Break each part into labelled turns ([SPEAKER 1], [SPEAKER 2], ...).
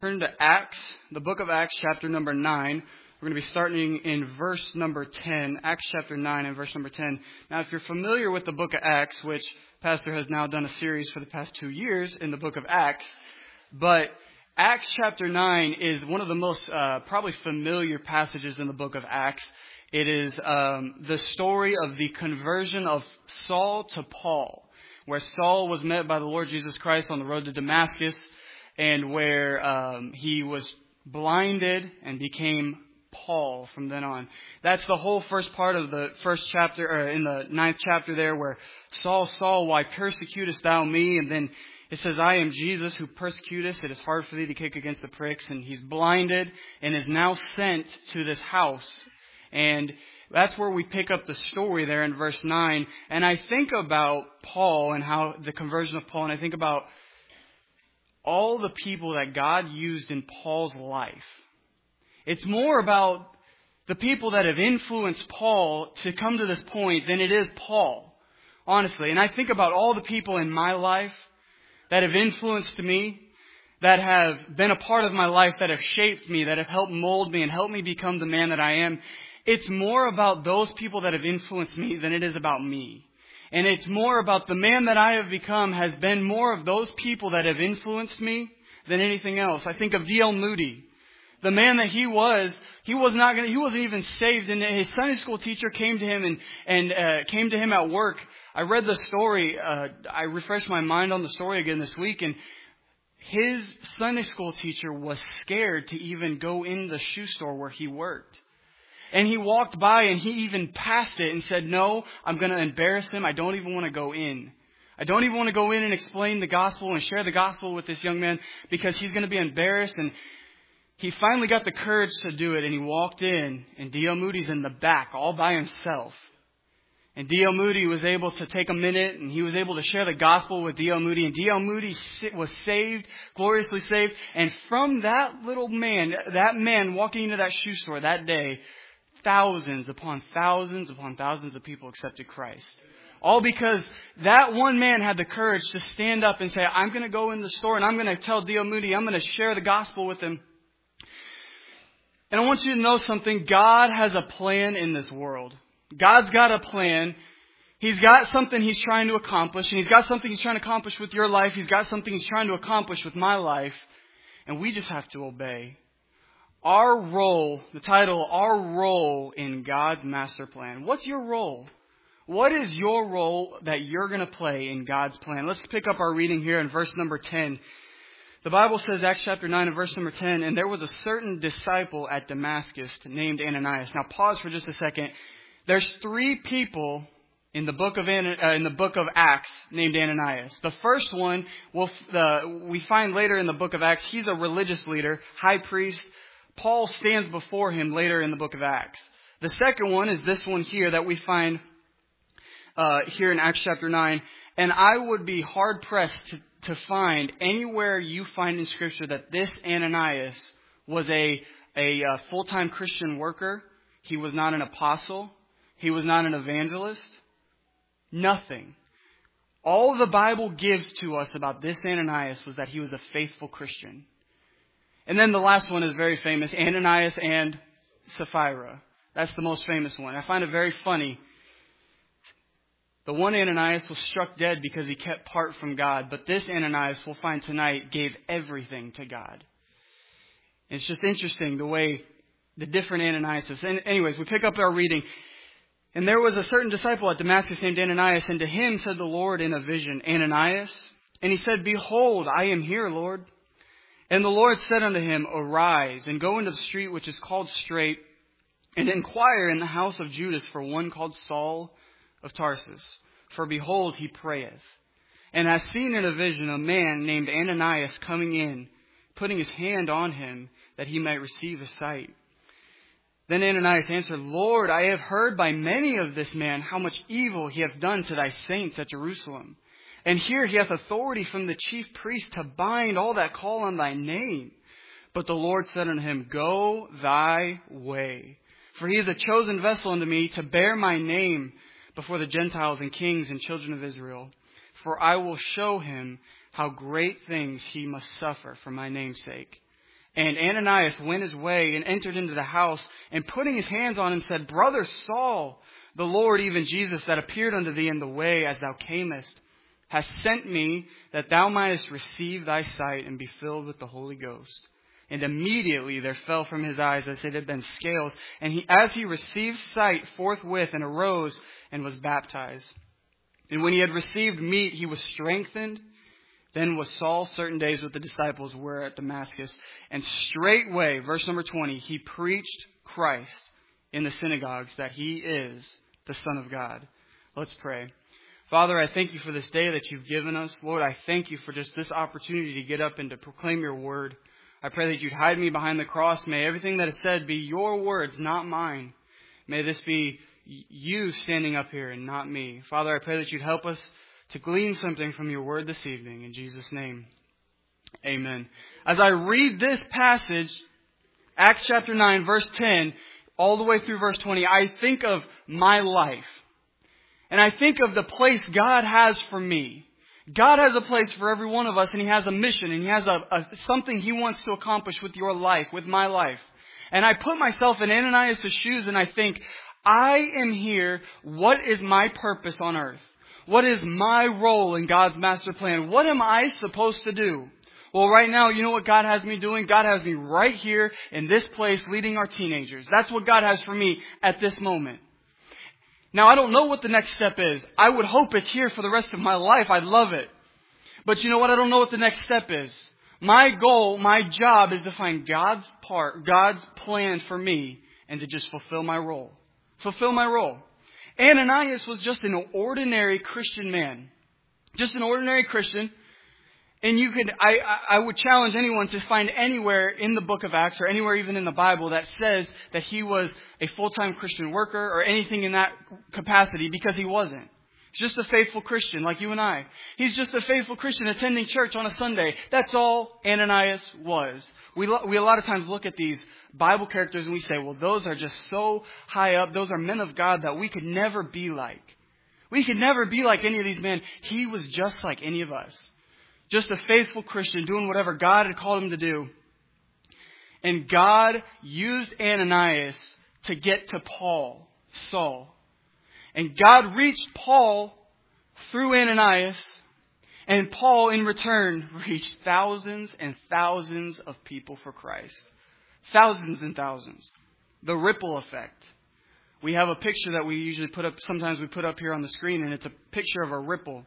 [SPEAKER 1] Turn to Acts, the book of Acts, chapter number 9. We're going to be starting in verse number 10, Acts chapter 9 and verse number 10. Now, if you're familiar with the book of Acts, which Pastor has now done a series for the past 2 years in the book of Acts, but Acts chapter 9 is one of the most probably familiar passages in the book of Acts. It is the story of the conversion of Saul to Paul, where Saul was met by the Lord Jesus Christ on the road to Damascus, and where he was blinded and became Paul from then on. That's the whole first part of the first chapter, or in the 9th chapter there, where Saul, Saul, why persecutest thou me? And then it says, I am Jesus who persecutest. It is hard for thee to kick against the pricks. And he's blinded and is now sent to this house. And that's where we pick up the story there in verse 9. And I think about Paul and how the conversion of Paul, and I think about all the people that God used in Paul's life. It's more about the people that have influenced Paul to come to this point than it is Paul, honestly. And I think about all the people in my life that have influenced me, that have been a part of my life, that have shaped me, that have helped mold me and helped me become the man that I am. It's more about those people that have influenced me than it is about me. And it's more about the man that I have become has been more of those people that have influenced me than anything else. I think of D.L. Moody. The man that he wasn't even saved. And his Sunday school teacher came to him and came to him at work. I read the story. I refreshed my mind on the story again this week. And his Sunday school teacher was scared to even go in the shoe store where he worked. And he walked by and he even passed it and said, no, I'm going to embarrass him. I don't even want to go in. I don't even want to go in and explain the gospel and share the gospel with this young man because he's going to be embarrassed. And he finally got the courage to do it. And he walked in and D.L. Moody's in the back all by himself. And D.L. Moody was able to take a minute and he was able to share the gospel with D.L. Moody. And D.L. Moody was saved, gloriously saved. And from that little man, that man walking into that shoe store that day, thousands upon thousands upon thousands of people accepted Christ. All because that one man had the courage to stand up and say, I'm going to go in the store and I'm going to tell D.L. Moody, I'm going to share the gospel with him. And I want you to know something. God has a plan in this world. God's got a plan. He's got something He's trying to accomplish. And He's got something He's trying to accomplish with your life. He's got something He's trying to accomplish with my life. And we just have to obey. Our role, the title, our role in God's master plan. What's your role? What is your role that you're going to play in God's plan? Let's pick up our reading here in verse number 10. The Bible says, Acts chapter 9 and verse number 10, and there was a certain disciple at Damascus named Ananias. Now pause for just a second. There's 3 people in the book of Acts named Ananias. The first one we find later in the book of Acts. He's a religious leader, high priest. Paul stands before him later in the book of Acts. The second one is this one here that we find here in Acts chapter 9. And I would be hard-pressed to find anywhere you find in Scripture that this Ananias was a full-time Christian worker. He was not an apostle. He was not an evangelist. Nothing. All the Bible gives to us about this Ananias was that he was a faithful Christian. And then the last one is very famous, Ananias and Sapphira. That's the most famous one. I find it very funny. The one Ananias was struck dead because he kept part from God. But this Ananias, we'll find tonight, gave everything to God. It's just interesting the way the different Ananiases. And anyways, we pick up our reading. And there was a certain disciple at Damascus named Ananias. And to him said the Lord in a vision, Ananias. And he said, Behold, I am here, Lord. And the Lord said unto him, Arise, and go into the street which is called Straight, and inquire in the house of Judas for one called Saul of Tarsus. For behold, he prayeth. And I seen in a vision a man named Ananias coming in, putting his hand on him, that he might receive his sight. Then Ananias answered, Lord, I have heard by many of this man how much evil he hath done to thy saints at Jerusalem. And here he hath authority from the chief priest to bind all that call on thy name. But the Lord said unto him, Go thy way. For he is a chosen vessel unto me to bear my name before the Gentiles and kings and children of Israel. For I will show him how great things he must suffer for my name's sake. And Ananias went his way and entered into the house, and putting his hands on him said, Brother Saul, the Lord, even Jesus, that appeared unto thee in the way as thou camest, has sent me that thou mightest receive thy sight and be filled with the Holy Ghost. And immediately there fell from his eyes as it had been scales, and as he received sight forthwith, and arose and was baptized. And when he had received meat, he was strengthened. Then was Saul certain days with the disciples were at Damascus. And straightway, verse number 20, he preached Christ in the synagogues, that he is the Son of God. Let's pray. Father, I thank you for this day that you've given us. Lord, I thank you for just this opportunity to get up and to proclaim your word. I pray that you'd hide me behind the cross. May everything that is said be your words, not mine. May this be you standing up here and not me. Father, I pray that you'd help us to glean something from your word this evening. In Jesus' name, amen. As I read this passage, Acts chapter 9, verse 10, all the way through verse 20, I think of my life. And I think of the place God has for me. God has a place for every one of us, and He has a mission, and He has something He wants to accomplish with your life, with my life. And I put myself in Ananias' shoes, and I think, I am here. What is my purpose on earth? What is my role in God's master plan? What am I supposed to do? Well, right now, you know what God has me doing? God has me right here in this place leading our teenagers. That's what God has for me at this moment. Now, I don't know what the next step is. I would hope it's here for the rest of my life. I'd love it. But you know what? I don't know what the next step is. My goal, my job is to find God's plan for me and to just fulfill my role. Fulfill my role. Ananias was just an ordinary Christian man. Just an ordinary Christian. And I would challenge anyone to find anywhere in the book of Acts or anywhere even in the Bible that says that he was a full-time Christian worker or anything in that capacity, because he wasn't. He's just a faithful Christian like you and I. He's just a faithful Christian attending church on a Sunday. That's all Ananias was. We a lot of times look at these Bible characters and we say, well, those are just so high up. Those are men of God that we could never be like. We could never be like any of these men. He was just like any of us. Just a faithful Christian doing whatever God had called him to do. And God used Ananias to get to Saul. And God reached Paul through Ananias. And Paul, in return, reached thousands and thousands of people for Christ. Thousands and thousands. The ripple effect. We have a picture that we usually sometimes we put up here on the screen, and it's a picture of a ripple.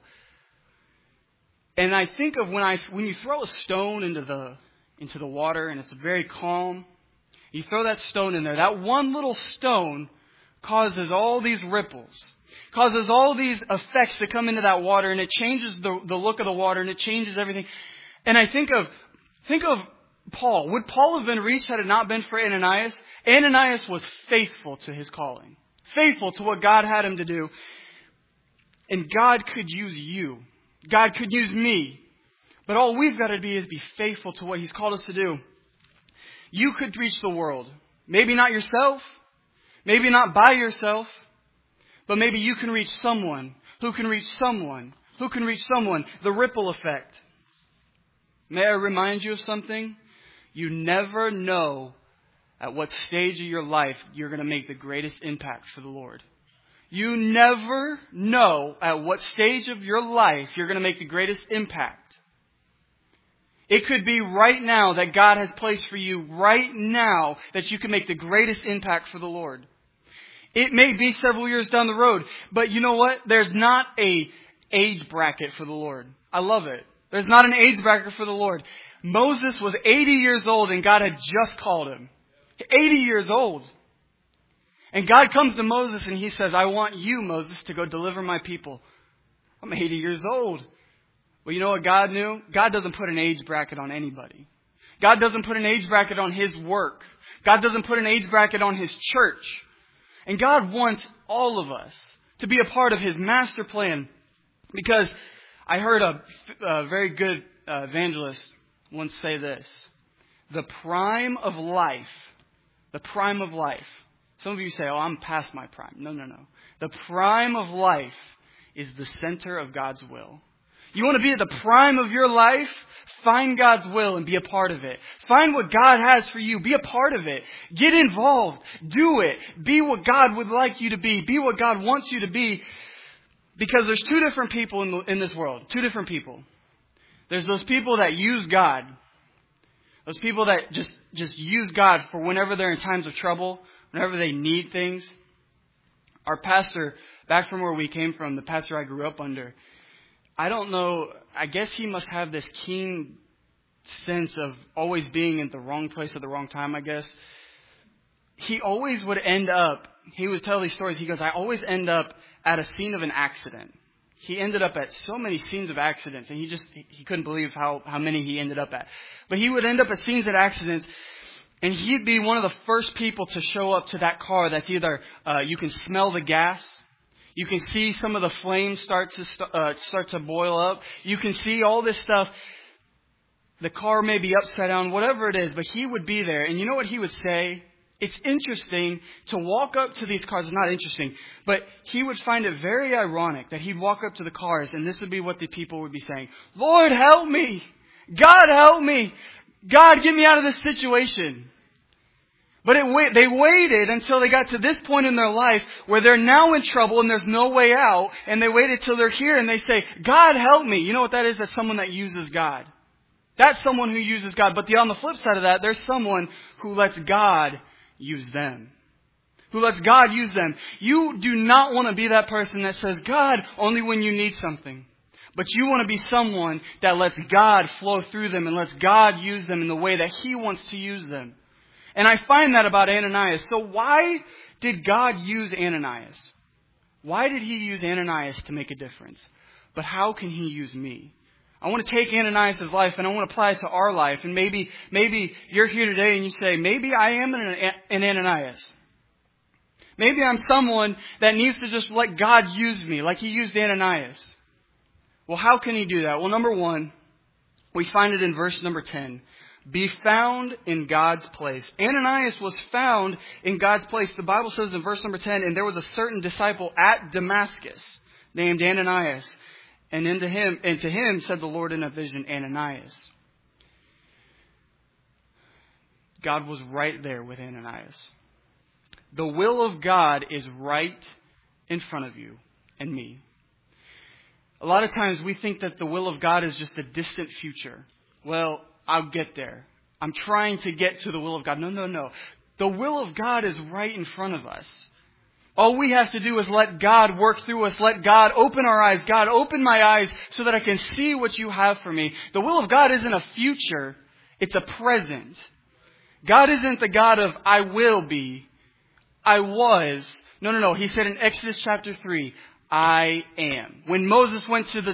[SPEAKER 1] And I think of when you throw a stone into the water and it's very calm, you throw that stone in there. That one little stone causes all these ripples, causes all these effects to come into that water, and it changes the look of the water, and it changes everything. And I think of Paul. Would Paul have been reached had it not been for Ananias? Ananias was faithful to his calling, faithful to what God had him to do. And God could use you. God could use me. But all we've got to be is be faithful to what He's called us to do. You could reach the world. Maybe not yourself. Maybe not by yourself. But maybe you can reach someone who can reach someone who can reach someone. The ripple effect. May I remind you of something? You never know at what stage of your life you're going to make the greatest impact for the Lord. You never know at what stage of your life you're going to make the greatest impact. It could be right now that God has placed for you right now that you can make the greatest impact for the Lord. It may be several years down the road, but you know what? There's not an age bracket for the Lord. I love it. There's not an age bracket for the Lord. Moses was 80 years old and God had just called him. 80 years old. And God comes to Moses and He says, I want you, Moses, to go deliver my people. I'm 80 years old. Well, you know what God knew? God doesn't put an age bracket on anybody. God doesn't put an age bracket on His work. God doesn't put an age bracket on His church. And God wants all of us to be a part of His master plan. Because I heard a very good evangelist once say this. The prime of life. Some of you say, oh, I'm past my prime. No. The prime of life is the center of God's will. You want to be at the prime of your life? Find God's will and be a part of it. Find what God has for you. Be a part of it. Get involved. Do it. Be what God would like you to be. Be what God wants you to be. Because there's two different people in this world. Two different people. There's those people that use God. Those people that just use God for whenever they're in times of trouble, whenever they need things. Our pastor, back from where we came from, the pastor I grew up under, I don't know, I guess he must have this keen sense of always being in the wrong place at the wrong time, I guess. He always would end up, he would tell these stories, he goes, I always end up at a scene of an accident. He ended up at so many scenes of accidents, and he couldn't believe how many he ended up at. But he would end up at scenes of accidents, and he'd be one of the first people to show up to that car that's either, you can smell the gas, you can see some of the flames start to boil up, you can see all this stuff. The car may be upside down, whatever it is, but he would be there. And you know what he would say? It's interesting to walk up to these cars. It's not interesting, but he would find it very ironic that he'd walk up to the cars and this would be what the people would be saying. Lord, help me. God, help me. God, get me out of this situation. But they waited until they got to this point in their life where they're now in trouble and there's no way out. And they waited till they're here and they say, God, help me. You know what that is? That's someone that uses God. That's someone who uses God. But on the flip side of that, there's someone who lets God use them. Who lets God use them. You do not want to be that person that says, God, only when you need something. But you want to be someone that lets God flow through them and lets God use them in the way that He wants to use them. And I find that about Ananias. So why did God use Ananias? Why did He use Ananias to make a difference? But how can He use me? I want to take Ananias' life and I want to apply it to our life. And maybe you're here today and you say, maybe I am an Ananias. Maybe I'm someone that needs to just let God use me like He used Ananias. Well, how can He do that? Well, number one, we find it in verse number 10. Be found in God's place. Ananias was found in God's place. The Bible says in verse number 10, and there was a certain disciple at Damascus named Ananias. And to him said the Lord in a vision, Ananias. God was right there with Ananias. The will of God is right in front of you and me. A lot of times we think that the will of God is just a distant future. Well, I'll get there. I'm trying to get to the will of God. No. The will of God is right in front of us. All we have to do is let God work through us. Let God open our eyes. God, open my eyes so that I can see what you have for me. The will of God isn't a future. It's a present. God isn't the God of I will be. I was. No. He said in Exodus chapter 3, I am. When Moses went to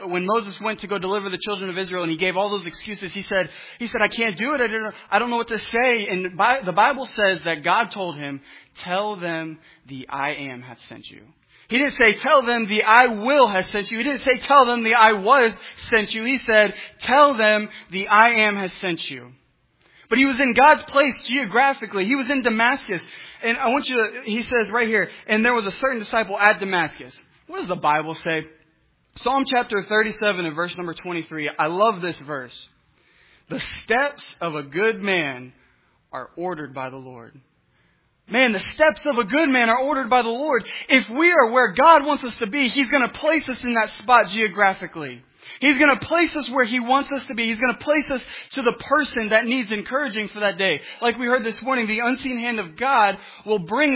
[SPEAKER 1] go deliver the children of Israel and he gave all those excuses, he said, I can't do it. I don't know what to say. And the Bible says that God told him, tell them the I am hath sent you. He didn't say, tell them the I will hath sent you. He didn't say, tell them the I was sent you. He said, tell them the I am has sent you. But he was in God's place geographically. He was in Damascus. And he says right here, and there was a certain disciple at Damascus. What does the Bible say? Psalm chapter 37 and verse number 23. I love this verse. The steps of a good man are ordered by the Lord. Man, the steps of a good man are ordered by the Lord. If we are where God wants us to be, He's going to place us in that spot geographically. He's going to place us where He wants us to be. He's going to place us to the person that needs encouraging for that day. Like we heard this morning, the unseen hand of God will bring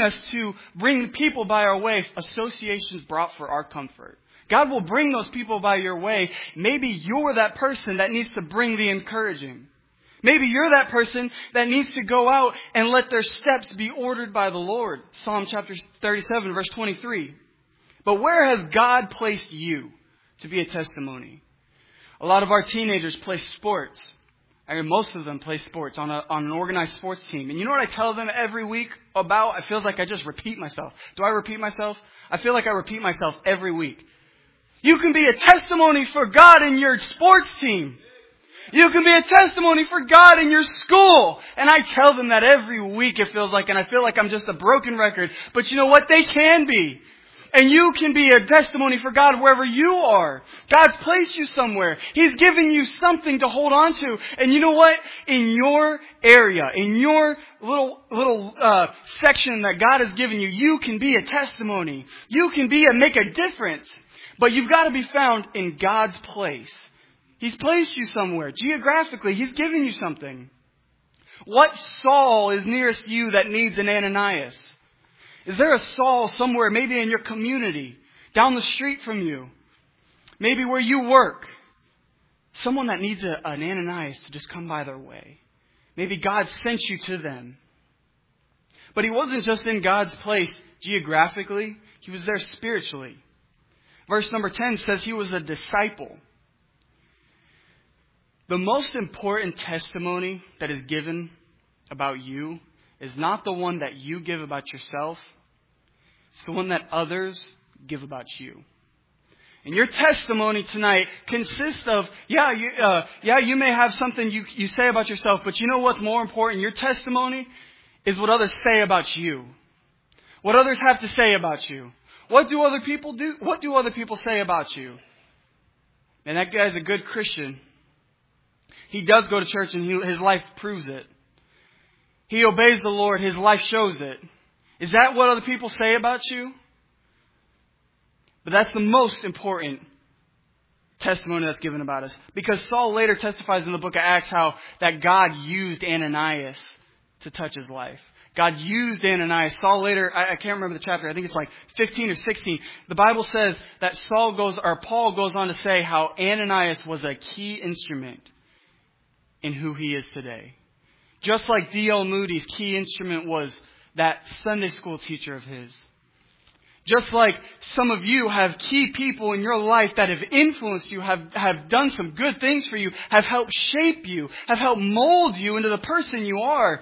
[SPEAKER 1] people by our way, associations brought for our comfort. God will bring those people by your way. Maybe you're that person that needs to bring the encouraging. Maybe you're that person that needs to go out and let their steps be ordered by the Lord. Psalm chapter 37, verse 23. But where has God placed you to be a testimony? A lot of our teenagers play sports. Most of them play sports on an organized sports team. And you know what I tell them every week about? It feels like I just repeat myself. Do I repeat myself? I feel like I repeat myself every week. You can be a testimony for God in your sports team. You can be a testimony for God in your school. And I tell them that every week it feels like, and I feel like I'm just a broken record. But you know what? They can be. And you can be a testimony for God wherever you are. God's placed you somewhere. He's given you something to hold on to. And you know what? In your area, in your little section that God has given you, you can be a testimony. You can make a difference. But you've got to be found in God's place. He's placed you somewhere. Geographically, He's given you something. What Saul is nearest you that needs an Ananias? Is there a Saul somewhere, maybe in your community, down the street from you, maybe where you work? Someone that needs an Ananias to just come by their way. Maybe God sent you to them. But he wasn't just in God's place geographically. He was there spiritually. Verse number 10 says he was a disciple. The most important testimony that is given about you is not the one that you give about yourself. It's the one that others give about you. And your testimony tonight consists of, you may have something you say about yourself, but you know what's more important? Your testimony is what others say about you. What others have to say about you. What do other people do? What do other people say about you? And that guy's a good Christian. He does go to church and his life proves it. He obeys the Lord. His life shows it. Is that what other people say about you? But that's the most important testimony that's given about us. Because Saul later testifies in the book of Acts how that God used Ananias to touch his life. God used Ananias. Saul later, I can't remember the chapter, I think it's like 15 or 16. The Bible says that Paul goes on to say how Ananias was a key instrument in who he is today. Just like D.L. Moody's key instrument was that Sunday school teacher of his. Just like some of you have key people in your life that have influenced you, have done some good things for you, have helped shape you, have helped mold you into the person you are.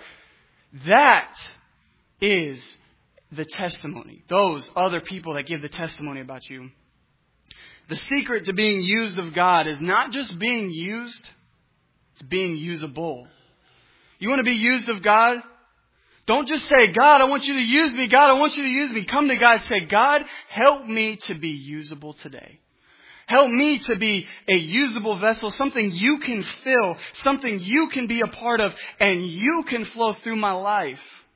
[SPEAKER 1] That is the testimony. Those other people that give the testimony about you. The secret to being used of God is not just being used, it's being usable. You want to be used of God? Don't just say, God, I want you to use me. God, I want you to use me. Come to God and say, God, help me to be usable today. Help me to be a usable vessel, something you can fill, something you can be a part of, and you can flow through my life.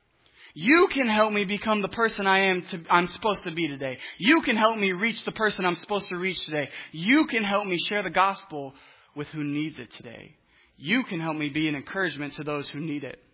[SPEAKER 1] You can help me become the person I'm supposed to be today. You can help me reach the person I'm supposed to reach today. You can help me share the gospel with who needs it today. You can help me be an encouragement to those who need it.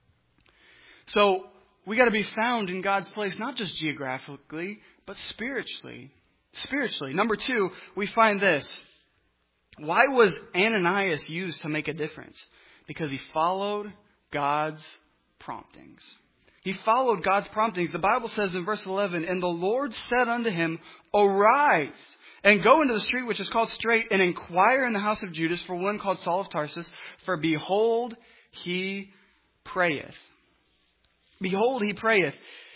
[SPEAKER 1] So we got to be found in God's place, not just geographically, but spiritually. Spiritually. Number 2, we find this. Why was Ananias used to make a difference? Because he followed God's promptings. He followed God's promptings. The Bible says in verse 11, and the Lord said unto him, arise, and go into the street which is called Straight, and inquire in the house of Judas for one called Saul of Tarsus, for behold, he prayeth. Behold, he prayeth.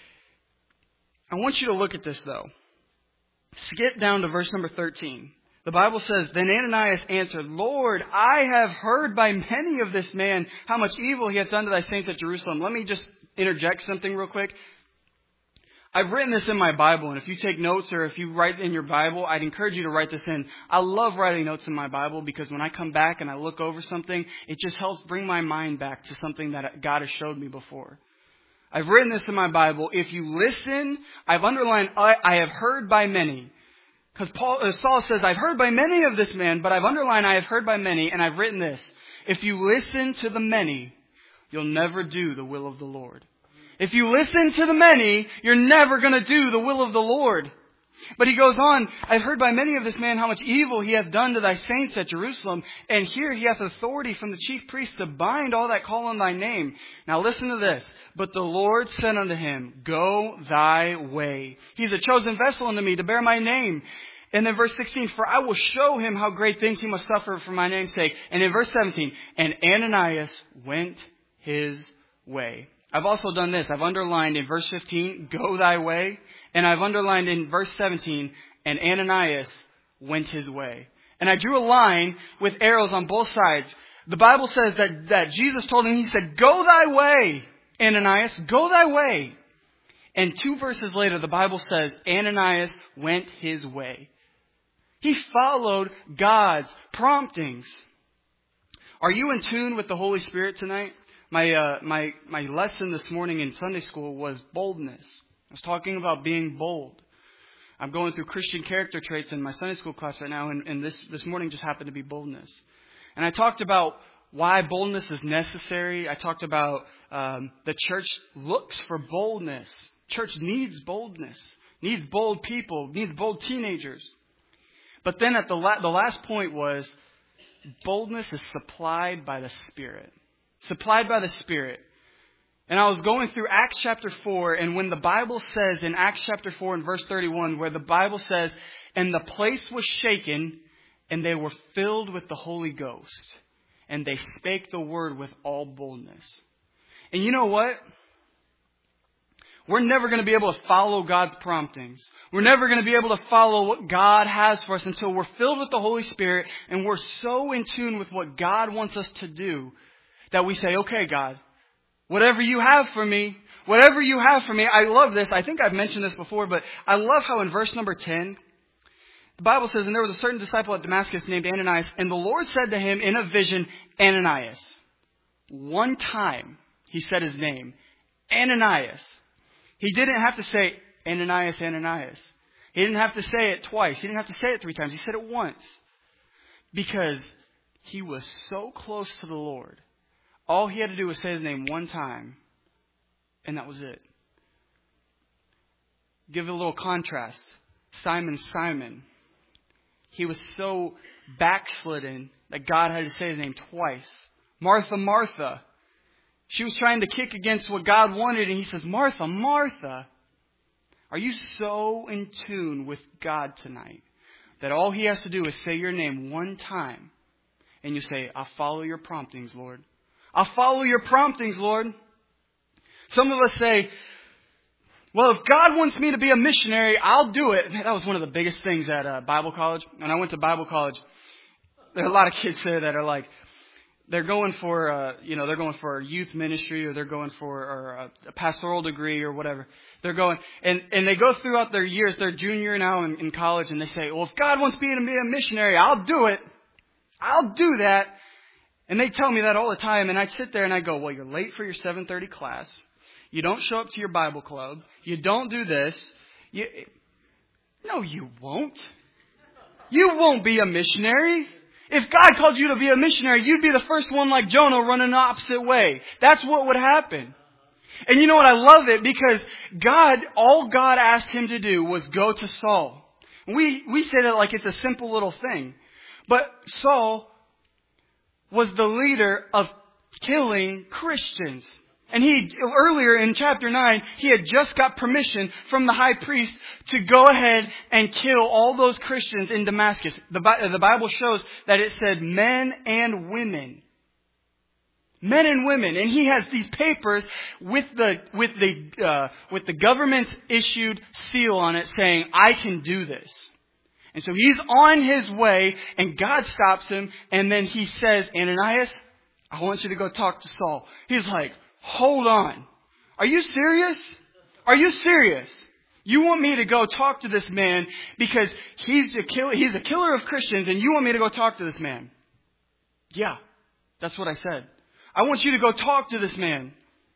[SPEAKER 1] I want you to look at this, though. Skip down to verse number 13. The Bible says, then Ananias answered, Lord, I have heard by many of this man how much evil he hath done to thy saints at Jerusalem. Let me just interject something real quick. I've written this in my Bible, and if you take notes or if you write in your Bible, I'd encourage you to write this in. I love writing notes in my Bible because when I come back and I look over something, it just helps bring my mind back to something that God has showed me before. I've written this in my Bible. If you listen, I've underlined, I have heard by many. Because Saul says, I've heard by many of this man, but I've underlined, I have heard by many, and I've written this. If you listen to the many, you'll never do the will of the Lord. If you listen to the many, you're never going to do the will of the Lord. But he goes on, I've heard by many of this man how much evil he hath done to thy saints at Jerusalem. And here he hath authority from the chief priest to bind all that call on thy name. Now listen to this. But the Lord said unto him, go thy way. He's a chosen vessel unto me to bear my name. And then verse 16, for I will show him how great things he must suffer for my name's sake. And in verse 17, and Ananias went his way. I've also done this. I've underlined in verse 15, go thy way. And I've underlined in verse 17, and Ananias went his way. And I drew a line with arrows on both sides. The Bible says that Jesus told him, he said, go thy way, Ananias, go thy way. And 2 verses later, the Bible says Ananias went his way. He followed God's promptings. Are you in tune with the Holy Spirit tonight? My lesson this morning in Sunday school was boldness. I was talking about being bold. I'm going through Christian character traits in my Sunday school class right now, and this morning just happened to be boldness. And I talked about why boldness is necessary. I talked about the church looks for boldness. Church needs boldness, needs bold people, needs bold teenagers. But then at the last point was boldness is supplied by the Spirit. Supplied by the Spirit. And I was going through Acts chapter 4, and when the Bible says in Acts chapter 4 and verse 31, where the Bible says, and the place was shaken, and they were filled with the Holy Ghost, and they spake the word with all boldness. And you know what? We're never going to be able to follow God's promptings. We're never going to be able to follow what God has for us until we're filled with the Holy Spirit and we're so in tune with what God wants us to do that we say, okay, God, whatever you have for me, I love this. I think I've mentioned this before, but I love how in verse number 10, the Bible says, and there was a certain disciple at Damascus named Ananias, and the Lord said to him in a vision, Ananias. One time he said his name, Ananias. He didn't have to say, Ananias, Ananias. He didn't have to say it twice. He didn't have to say it 3 times. He said it once. Because he was so close to the Lord. All he had to do was say his name one time. And that was it. Give it a little contrast. Simon. He was so backslidden that God had to say his name twice. Martha. She was trying to kick against what God wanted, and he says, Martha. Are you so in tune with God tonight that all he has to do is say your name one time, and you say, I'll follow your promptings, Lord. I'll follow your promptings, Lord. Some of us say, well, if God wants me to be a missionary, I'll do it. That was one of the biggest things at Bible college. When I went to Bible college, there are a lot of kids there that are like, they're going for, they're going for youth ministry, or they're going for a pastoral degree or whatever. They're going, and they go throughout their years. They're junior now in college, and they say, well, if God wants me to be a missionary, I'll do it. I'll do that. And they tell me that all the time, and I sit there and I go, well, you're late for your 7:30 class. You don't show up to your Bible club. You don't do this. No, you won't. You won't be a missionary. If God called you to be a missionary, you'd be the first one like Jonah running the opposite way. That's what would happen. And you know what? I love it because all God asked him to do was go to Saul. We say that like it's a simple little thing. But Saul was the leader of killing Christians. And earlier in chapter 9, he had just got permission from the high priest to go ahead and kill all those Christians in Damascus. The Bible shows that it said men and women. Men and women. And he has these papers with the government's issued seal on it saying, I can do this. And so he's on his way and God stops him. And then he says, Ananias, I want you to go talk to Saul. He's like, hold on. Are you serious? Are you serious? You want me to go talk to this man because he's a killer of Christians, and you want me to go talk to this man? Yeah, that's what I said. I want you to go talk to this man.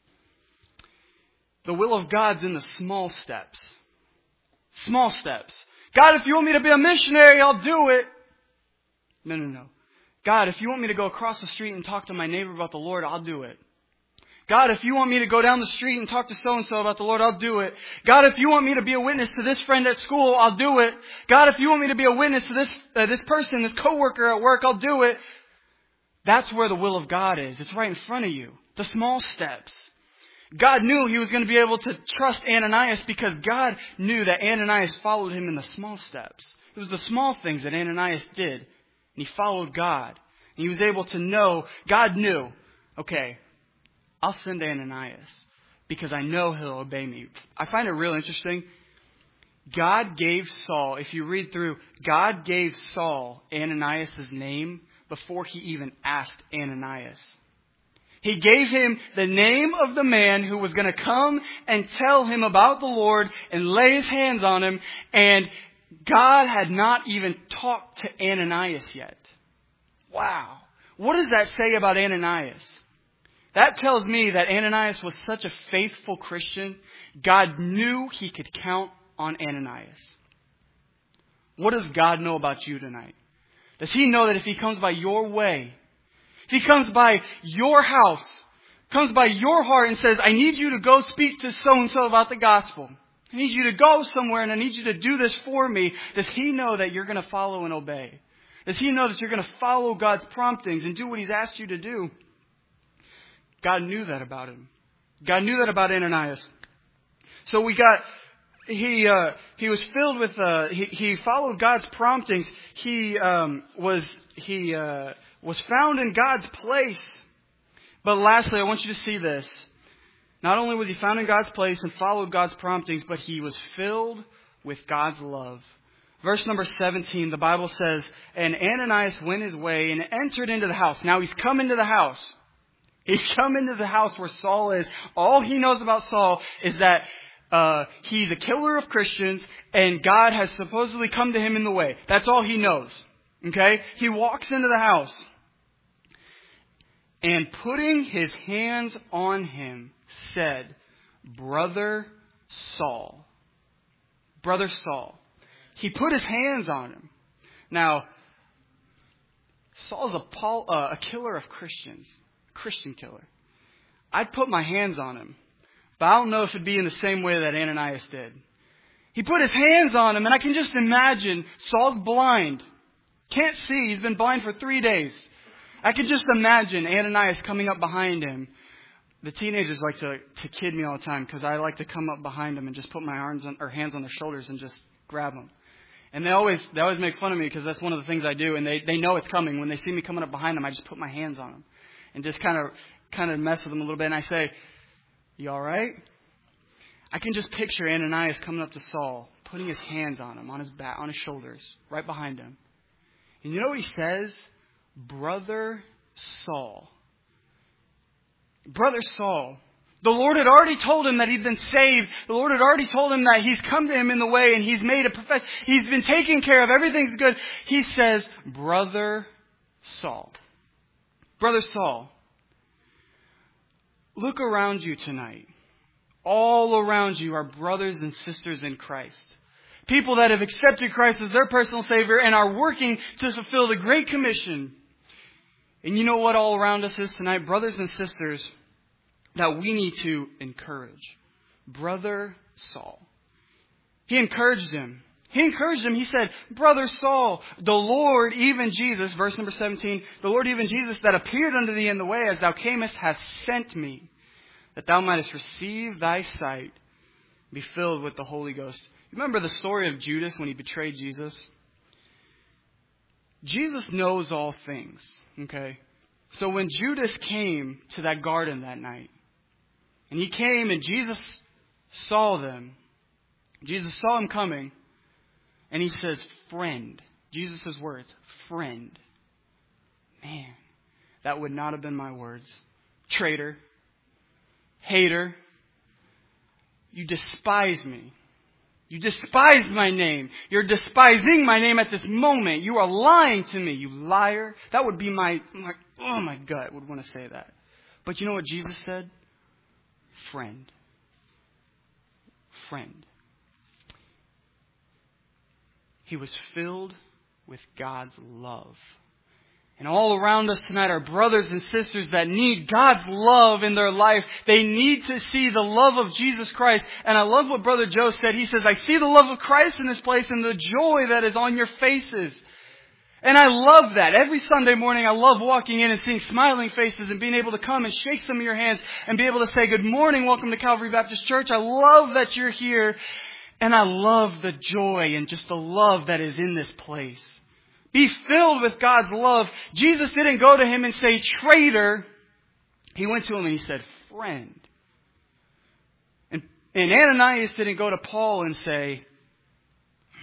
[SPEAKER 1] The will of God's in the small steps. Small steps. God, if you want me to be a missionary, I'll do it. No. God, if you want me to go across the street and talk to my neighbor about the Lord, I'll do it. God, if you want me to go down the street and talk to so-and-so about the Lord, I'll do it. God, if you want me to be a witness to this friend at school, I'll do it. God, if you want me to be a witness to this person, this coworker at work, I'll do it. That's where the will of God is. It's right in front of you. The small steps. God knew he was going to be able to trust Ananias because God knew that Ananias followed him in the small steps. It was the small things that Ananias did. And he followed God. And he was able to know, God knew, okay, I'll send Ananias because I know he'll obey me. I find it real interesting. God gave Saul, if you read through, God gave Saul Ananias' name before he even asked Ananias. He gave him the name of the man who was going to come and tell him about the Lord and lay his hands on him. And God had not even talked to Ananias yet. Wow. What does that say about Ananias? That tells me that Ananias was such a faithful Christian. God knew he could count on Ananias. What does God know about you tonight? Does he know that if he comes by your way, if he comes by your house, comes by your heart and says, I need you to go speak to so-and-so about the gospel. I need you to go somewhere and I need you to do this for me. Does he know that you're going to follow and obey? Does he know that you're going to follow God's promptings and do what he's asked you to do? God knew that about him. God knew that about Ananias. So he was filled with, he followed God's promptings. He was found in God's place. But lastly, I want you to see this. Not only was he found in God's place and followed God's promptings, but he was filled with God's love. Verse number 17, the Bible says, and Ananias went his way and entered into the house. Now he's come into the house. He's come into the house where Saul is. All he knows about Saul is that he's a killer of Christians and God has supposedly come to him in the way. That's all he knows. Okay? He walks into the house and putting his hands on him said, Brother Saul. Brother Saul. He put his hands on him. Now, Saul's a killer of Christians. Christian killer. I'd put my hands on him. But I don't know if it'd be in the same way that Ananias did. He put his hands on him, and I can just imagine Saul's blind. Can't see. He's been blind for 3 days. I can just imagine Ananias coming up behind him. The teenagers like to kid me all the time because I like to come up behind them and just put my hands on their shoulders and just grab them. And they always make fun of me because that's one of the things I do. And they know it's coming. When they see me coming up behind them, I just put my hands on them and just kind of mess with them a little bit. And I say, you all right? I can just picture Ananias coming up to Saul, putting his hands on him, on his back, on his shoulders, right behind him. And you know what he says? Brother Saul. Brother Saul. The Lord had already told him that he'd been saved. The Lord had already told him that he's come to him in the way and he's made a profession. He's been taken care of. Everything's good. He says, Brother Saul. Brother Saul. Look around you tonight. All around you are brothers and sisters in Christ. People that have accepted Christ as their personal Savior and are working to fulfill the Great Commission. And you know what all around us is tonight? Brothers and sisters that we need to encourage. Brother Saul. He encouraged him. He said, Brother Saul, the Lord, even Jesus, verse number 17, the Lord, even Jesus, that appeared unto thee in the way as thou camest, hath sent me, that thou mightest receive thy sight, be filled with the Holy Ghost. Remember the story of Judas when he betrayed Jesus? Jesus knows all things, okay? So when Judas came to that garden that night, and he came and Jesus saw them, Jesus saw him coming, and he says, friend. Jesus' words, friend. Man, that would not have been my words. Traitor. Hater. You despise me. You despise my name. You're despising my name at this moment. You are lying to me, you liar. That would be my gut would want to say that. But you know what Jesus said? Friend. Friend. He was filled with God's love. And all around us tonight are brothers and sisters that need God's love in their life. They need to see the love of Jesus Christ. And I love what Brother Joe said. He says, I see the love of Christ in this place and the joy that is on your faces. And I love that. Every Sunday morning I love walking in and seeing smiling faces and being able to come and shake some of your hands and be able to say, good morning, welcome to Calvary Baptist Church. I love that you're here. And I love the joy and just the love that is in this place. Be filled with God's love. Jesus didn't go to him and say, traitor. He went to him and he said, friend. And Ananias didn't go to Paul and say,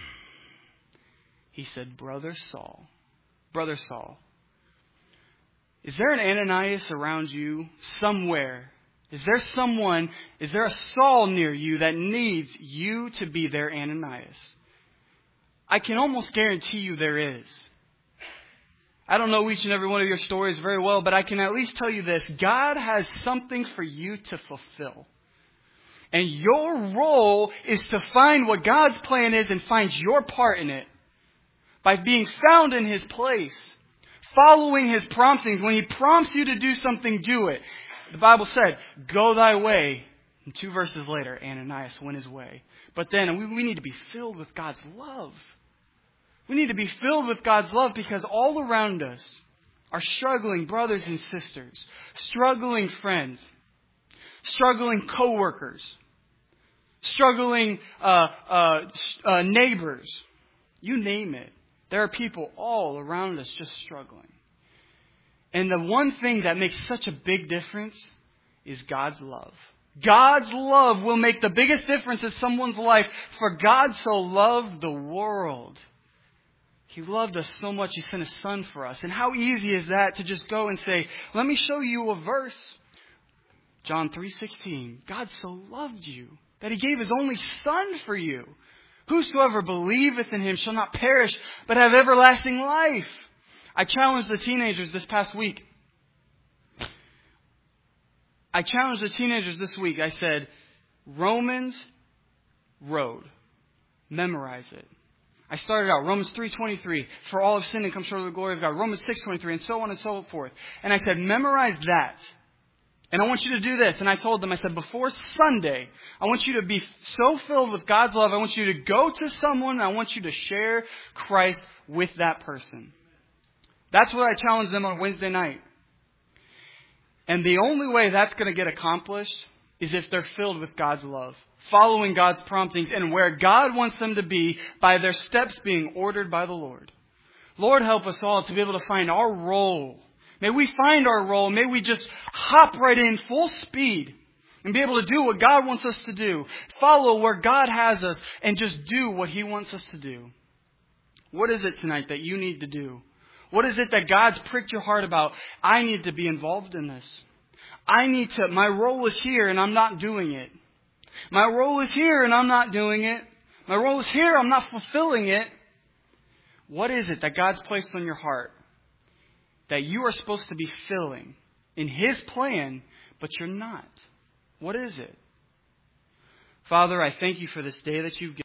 [SPEAKER 1] he said, Brother Saul. Brother Saul. Is there an Ananias around you somewhere? Is there a Saul near you that needs you to be their Ananias? I can almost guarantee you there is. I don't know each and every one of your stories very well, but I can at least tell you this. God has something for you to fulfill. And your role is to find what God's plan is and find your part in it. By being found in His place. Following His promptings. When He prompts you to do something, do it. The Bible said, go thy way. And 2 verses later, Ananias went his way. But then we need to be filled with God's love. We need to be filled with God's love because all around us are struggling brothers and sisters, struggling friends, struggling coworkers, struggling neighbors. You name it. There are people all around us just struggling. And the one thing that makes such a big difference is God's love. God's love will make the biggest difference in someone's life. For God so loved the world. He loved us so much, He sent His Son for us. And how easy is that to just go and say, let me show you a verse. John 3:16. God so loved you that He gave His only Son for you. Whosoever believeth in Him shall not perish, but have everlasting life. I challenged the teenagers this past week. I said, Romans Road. Memorize it. I started out, Romans 3:23, for all have sinned and come short of the glory of God. Romans 6:23, and so on and so forth. And I said, memorize that. And I want you to do this. And I told them, I said, before Sunday, I want you to be so filled with God's love. I want you to go to someone and I want you to share Christ with that person. That's what I challenged them on Wednesday night. And the only way that's going to get accomplished is if they're filled with God's love, following God's promptings and where God wants them to be by their steps being ordered by the Lord. Lord, help us all to be able to find our role. May we find our role. May we just hop right in full speed and be able to do what God wants us to do. Follow where God has us and just do what He wants us to do. What is it tonight that you need to do? What is it that God's pricked your heart about? I need to be involved in this. My role is here and I'm not doing it. My role is here and I'm not doing it. My role is here, I'm not fulfilling it. What is it that God's placed on your heart that you are supposed to be filling in His plan, but you're not? What is it? Father, I thank You for this day that You've given.